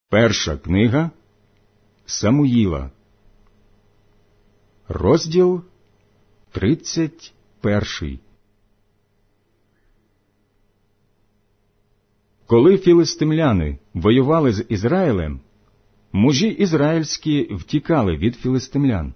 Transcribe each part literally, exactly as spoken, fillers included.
Перша книга Самуїла, розділ тридцять перший. Коли філистимляни воювали з Ізраїлем, мужі ізраїльські втікали від філистимлян.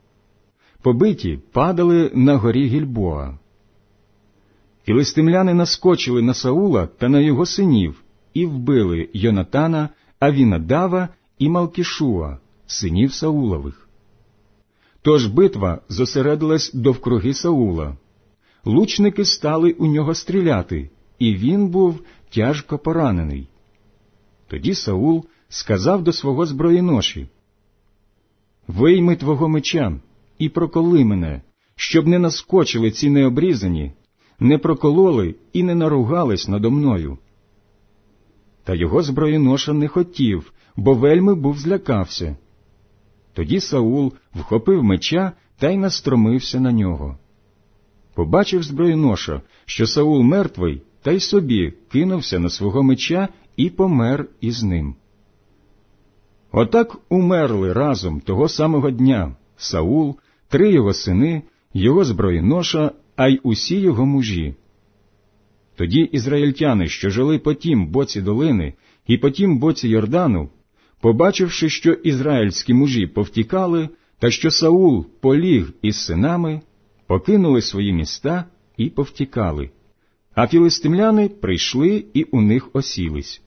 Побиті падали на горі Гільбоа. Філистимляни наскочили на Саула та на його синів і вбили Йонатана, Авінадава і Малкішуа, синів Саулових. Тож битва зосередилась довкруги Саула. Лучники стали у нього стріляти, і він був тяжко поранений. Тоді Саул сказав до свого зброєноші: «Вийми твого меча і проколи мене, щоб не наскочили ці необрізані, не прокололи і не наругались надо мною». Та його зброєноша не хотів, бо вельми був злякався. Тоді Саул вхопив меча та й настромився на нього. Побачив зброєноша, що Саул мертвий, та й собі кинувся на свого меча і помер із ним. Отак умерли разом того самого дня Саул, три його сини, його зброєноша, а й усі його мужі. Тоді ізраїльтяни, що жили по тім боці долини і по тім боці Йордану, побачивши, що ізраїльські мужі повтікали, та що Саул поліг із синами, покинули свої міста і повтікали, а філистимляни прийшли і у них осілись.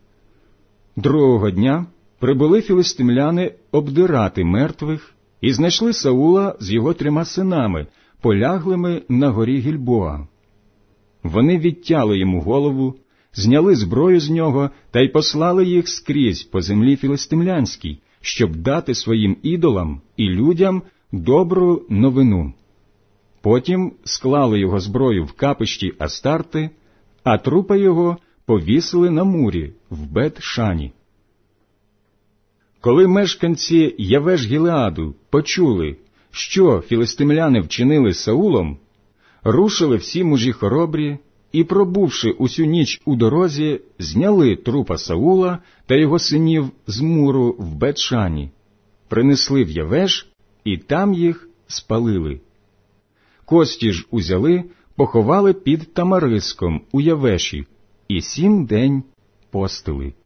Другого дня прибули філистимляни обдирати мертвих і знайшли Саула з його трьома синами, поляглими на горі Гільбоа. Вони відтяли йому голову, зняли зброю з нього та й послали їх скрізь по землі філистимлянській, щоб дати своїм ідолам і людям добру новину. Потім склали його зброю в капищі Астарти, а трупа його повісили на мурі в Бет-Шані. Коли мешканці Явеш-Гілеаду почули, що філистимляни вчинили з Саулом, рушили всі мужі хоробрі і, пробувши усю ніч у дорозі, зняли трупа Саула та його синів з муру в Бет-Шані, принесли в Явеш і там їх спалили. Кості ж узяли, поховали під тамариском у Явеші і сім день постили.